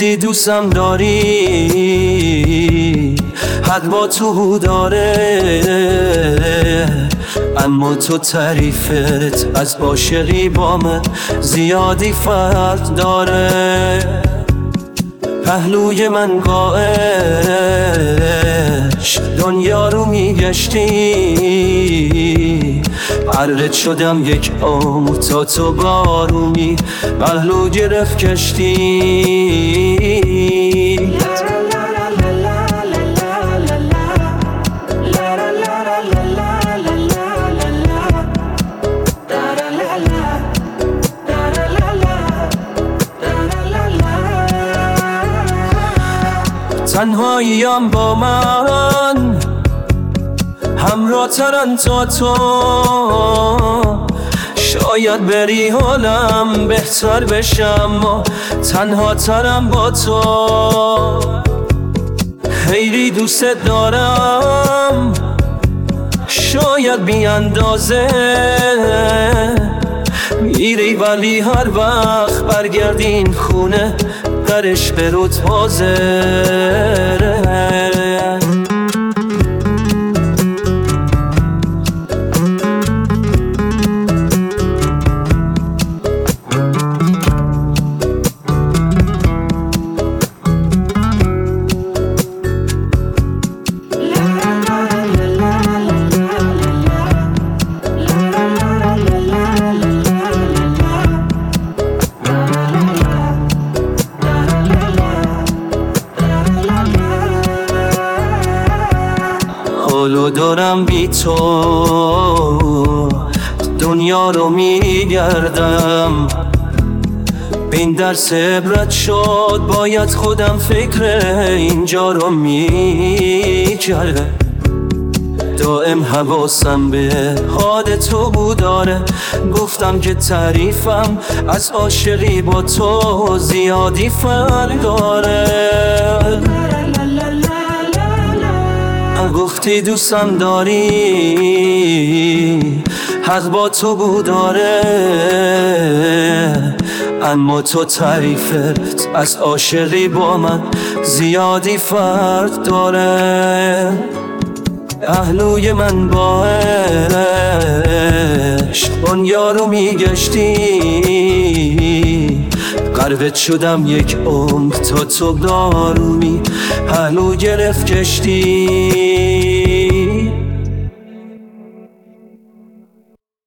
گفتی دوستم داری، حق با تو داره، اما تو تعریفت از عاشقی با من زیادی فرق داره. پهلوی من گاهش دنیا رو میگشتی، غرقت شدم یک عمر تا تو بارونی پهلو گرفت کشتی. تنهاییم با من همراه ترن تا تو، شاید بری حالم بهتر بشم ما تنها ترم با تو. خیلی دوست دارم شاید بی اندازه، میری ولی هر وقت برگردین خونه قرش برو تازه. حالو دارم بی تو دنیا رو میگردم، این درس عبرت شد باید خودم فکر اینجا رو میکردم. دائم حواسم به حال تو بوداره، گفتم که تعریفم از عاشقی با تو زیادی فرق داره. گفتی دوستم داری، حق با تو بوداره، اما تو تعریفت از عاشقی با من زیادی فرق داره. پهلوی من باش دنیا رو میگشتی، غرقت شدم یک عمر تا تو دارونی پهلو گرفت کشتی.